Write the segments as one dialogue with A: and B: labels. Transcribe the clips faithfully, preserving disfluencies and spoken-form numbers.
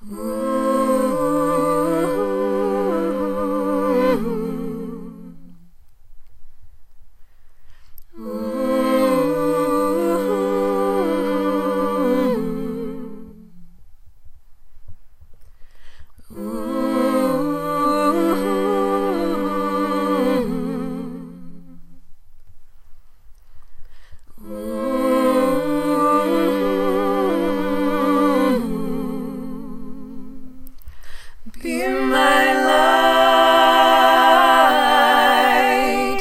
A: Be my light,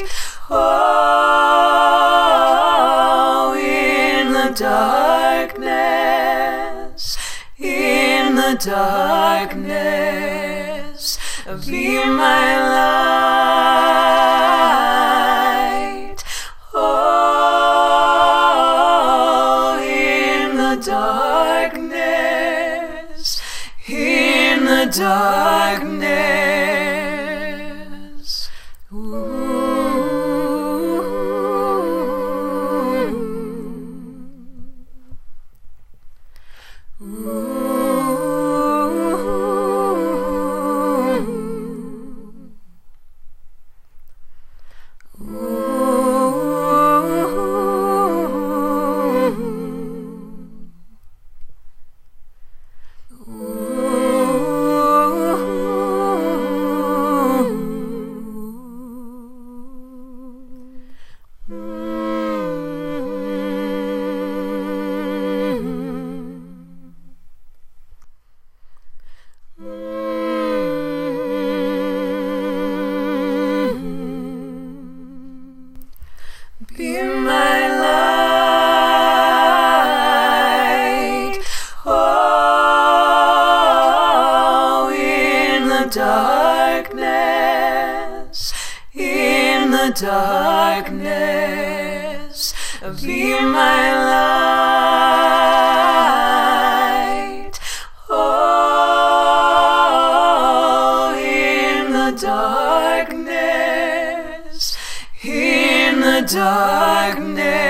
A: oh, in the darkness, in the darkness, be my light, oh, in the darkness, in the darkness. Ooh. Ooh. Be my light, oh, in the darkness, in the darkness, be my light, oh, in the darkness, in the darkness.